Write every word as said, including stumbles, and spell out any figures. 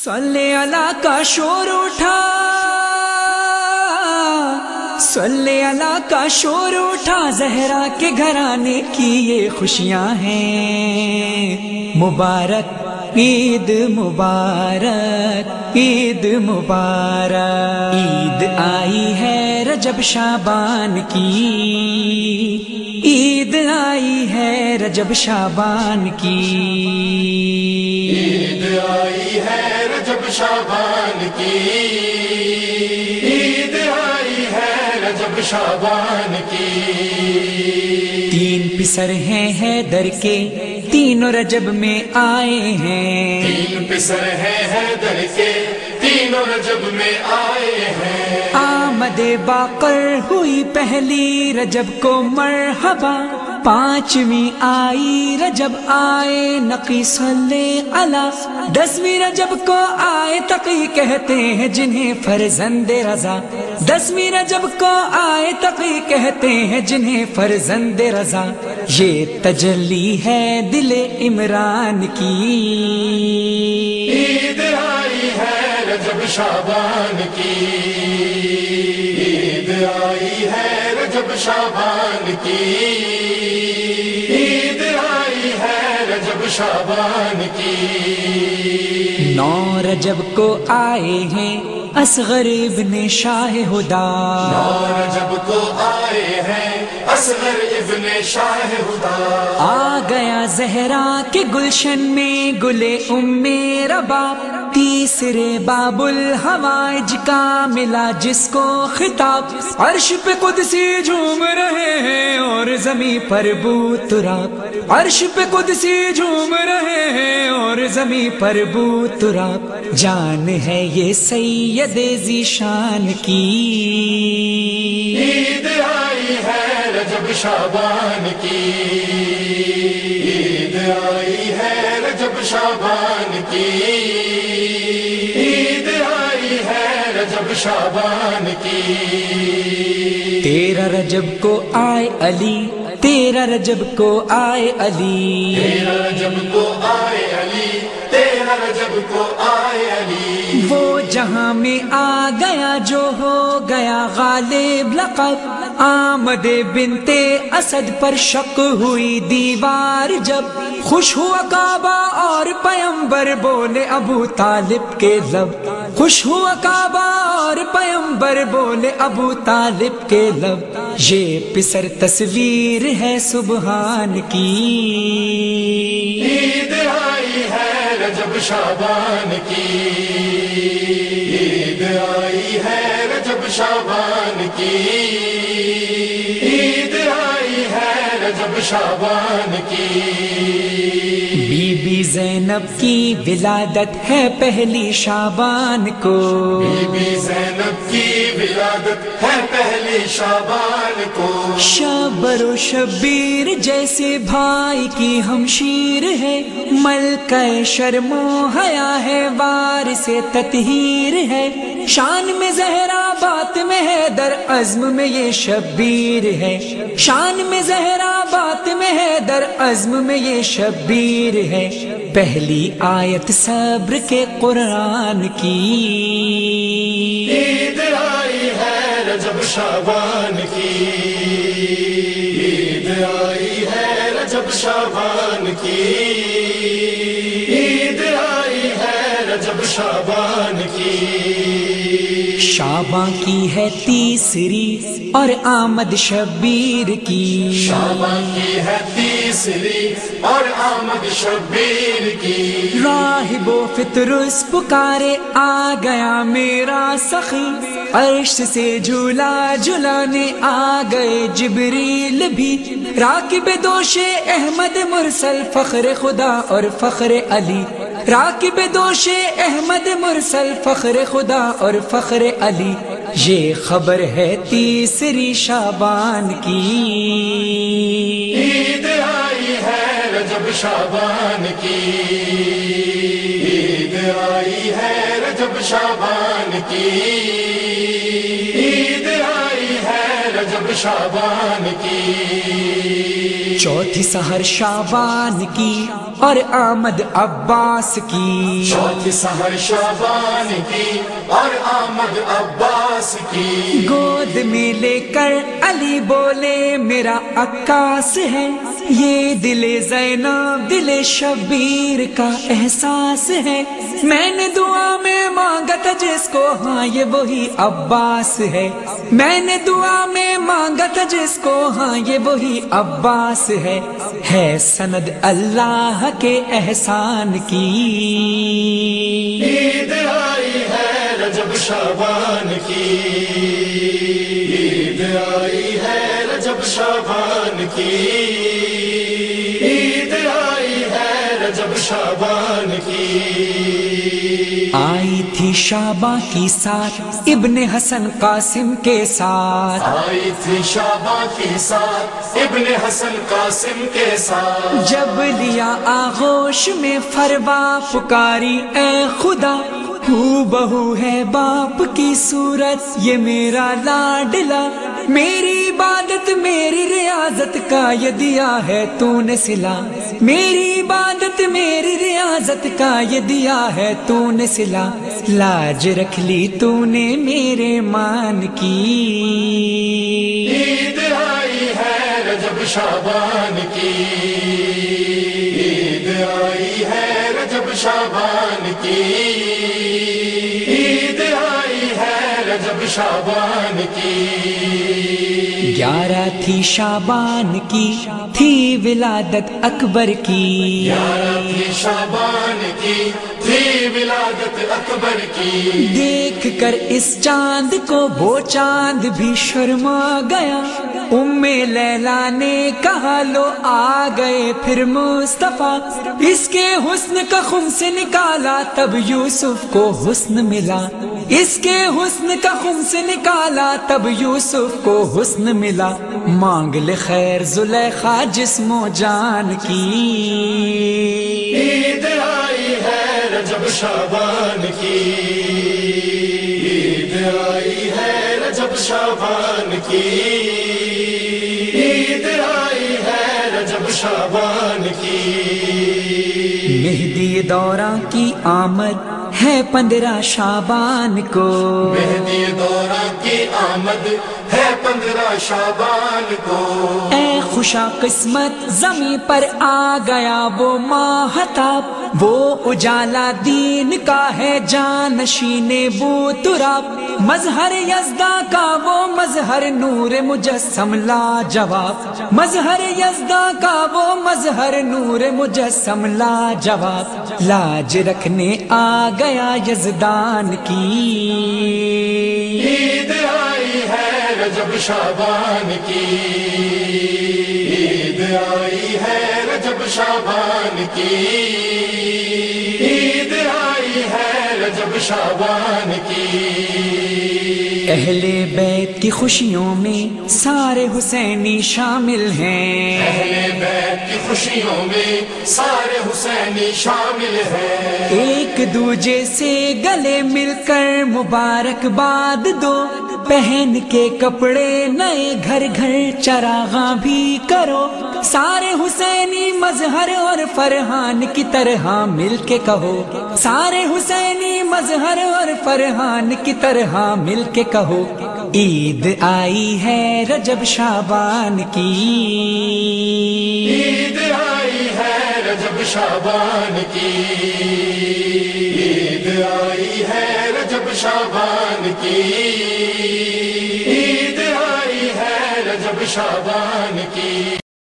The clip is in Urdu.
صلی اللہ کا شور اٹھا، صلی اللہ کا شور اٹھا، زہرا کے گھرانے کی یہ خوشیاں ہیں۔ مبارک عید مبارک عید مبارک، عید آئی ہے رجب شعبان کی، عید آئی ہے رجب شعبان کی، عید آئی ہے رجب شعبان کی، عید آئی ہے رجب شعبان کی۔ تین پسر ہیں حیدر کے، تینوں رجب میں آئے ہیں، تین پسر ہیں حیدر کے، تینوں رجب میں آئے ہیں۔ آمد باقر ہوئی پہلی رجب کو مرحبا، پانچویں آئی رجب آئے نقی صلی اللہ، دسویں رجب کو آئے تقی کہتے ہیں جنہیں فرزند رضا، دسویں رجب کو آئے تقی کہتے ہیں جنہیں فرزند رضا، یہ تجلی ہے دل عمران کی۔ عید آئی ہے رجب شعبان کی، عید آئی ہے رجب شعبان کی، عید آئی ہے رجب شعبان کی۔ نو رجب کو آئے ہیں اصغر ابن شاہ ہدا، نو رجب کو آئے ہیں اصغر ابن شاہ ہدا، آ گیا زہرا کے گلشن میں گلے ام رباب، تیسرے باب الحوائج کا ملا جس کو خطاب، عرش پہ قدسی جھوم رہے ہیں اور زمین پر بو تراب، عرش پہ قدسی جھوم رہے ہیں اور زمین پر بو تراب، جان ہے یہ سید ذیشان کی۔ عید آئی ہے رجب شعبان کی، عید آئی ہے رجب شعبان کی، عید آئی ہے رجب شعبان کی۔ تیرہ رجب کو آئے علی، تیرہ رجب کو آئے علی، تیرہ رجب کو آئے علی، تیرہ رجب کو آئے علی، وہ جہاں میں آ گیا جو ہو گیا غالب لقب، آمد بنت اسد پر شک ہوئی دیوار جب، خوش ہوا کعبہ اور پیمبر بولے ابو طالب کے لب، خوش ہوا کعبہ اور پیمبر بولے ابو طالب کے لب، یہ پسر تصویر ہے سبحان کی۔ عید آئی ہے رجب شعبان کی، عید آئی ہے رجب شعبان کی، عید آئی ہے رجب شعبان کی۔ بی بی زینب کی ولادت ہے پہلی شعبان کو، بی بی زینب کی ولادت ہے پہلی شعبان کو، شبر و شبیر جیسے بھائی کی ہمشیر ہے، ملکہ شرم و حیا ہے وارث تطہیر ہے، شان میں زہرا بات میں ہے در عزم میں یہ شبیر ہے، شان میں زہرا بات میں ہے در عزم میں یہ شبیر ہے، پہلی آیت صبر کے قرآن کی۔ عید آئی ہے رجب شعبان کی، عید آئی ہے رجب شعبان کی، عید آئی ہے رجب شعبان کی۔ شعباں کی ہے تیسری اور آمد شبیر کی، شعبان کی ہے تیسری اور آمد شبیر کی، راہب و فطرس پکارے آ گیا میرا سخی، عرش سے جھولا جھلانے آ گئے جبریل بھی، راکب دوش احمد مرسل فخر خدا اور فخر علی، راکب دوش احمد مرسل فخر خدا اور فخر علی، یہ خبر ہے تیسری شعبان کی۔ عید آئی ہے رجب شعبان کی، عید آئی ہے رجب شعبان کی، عید آئی ہے رجب شعبان کی۔ چوتھی سحر شعبان کی اور آمد عباس کی، چوتھی سحر شعبان کی اور آمد عباس کی، گود میں لے کر علی بولے میرا عکاس ہے، یہ دل زینب دل شبیر کا احساس ہے، میں نے دعا میں مانگا تھا جس کو، ہاں یہ وہی عباس ہے، میں نے دعا میں مانگا تھا جس کو، ہاں یہ وہی عباس ہے، ہے سند اللہ کے احسان کی، عید آئی ہے رجب شعبان کی، عید آئی ہے رجب شعبان کی، عید آئی ہے رجب شعبان کی، آئی تھی شعباں کی ساتھ ابن حسن قاسم کے ساتھ، آئی تھی شعبان کی ساتھ ابن حسن قاسم کے ساتھ، جب لیا آغوش میں فروا پکاری اے خدا، ہو بہو ہے باپ کی صورت یہ میرا لاڈلا، میری عبادت میری ریاضت کا یہ دیا ہے تو نے صلہ، میری عبادت میری ریاضت کا یہ دیا ہے تو نے صلہ، لاج رکھ لی تو نے میرے مان کی، عید آئی ہے رجب شعبان کی، عید آئی ہے رجب شعبان کی، عید آئی ہے رجب شعبان کی، گیارہ تھی شعبان کی تھی ولادت اکبر کی، گیارہ تھی شعبان کی تھی ولادت اکبر کی، دیکھ کر اس چاند کو وہ چاند بھی شرما گیا، ام لیلا نے کہا لو آ گئے پھر مصطفیٰ، اس کے حسن کا خمس نکالا تب یوسف کو حسن ملا، اس کے حسن کا خمس نکالا تب یوسف کو حسن ملا، مانگ لے خیر زلیخا جسم و جان کی، عید آئی ہے رجب شعبان کی، عید آئی ہے رجب شعبان کی، عید آئی ہے رجب شعبان کی، مہدی دوراں کی آمد ہے پندرہ شعبان کو، مہدی دوراں کی آمد ہے پندرہ شعبان کو، اے خوشا قسمت زمیں پر آ گیا وہ ماہتاب، وہ اجالا دین کا ہے جانشین بو تراب، مظہر یزدا کا وہ مظہر نور مجسم لا جواب، مظہر یزدا کا وہ مظہر نور مجسم لا جواب، لاج رکھنے آ گیا یزدان کی، عید آئی ہے رجب شعبان کی، عید آئی ہے رجب شعبان کی، عید آئی ہے رجب شعبان کی، اہل بیت کی خوشیوں میں سارے حسینی شامل ہیں، اہل بیت کی خوشیوں میں سارے حسینی شامل ہیں، ایک دوجے سے گلے مل کر مبارکباد دو، پہن کے کپڑے نئے گھر گھر چراغاں بھی کرو، سارے حسینی مظہر اور فرحان کی طرح مل کے کہو، سارے حسینی مظہر اور فرحان کی طرح مل کے کہو، عید آئی ہے رجب شعبان کی، عید آئی ہے رجب شعبان کی، عید آئی ہے رجب شعبان کی، عید آئی ہے رجب شعبان کی۔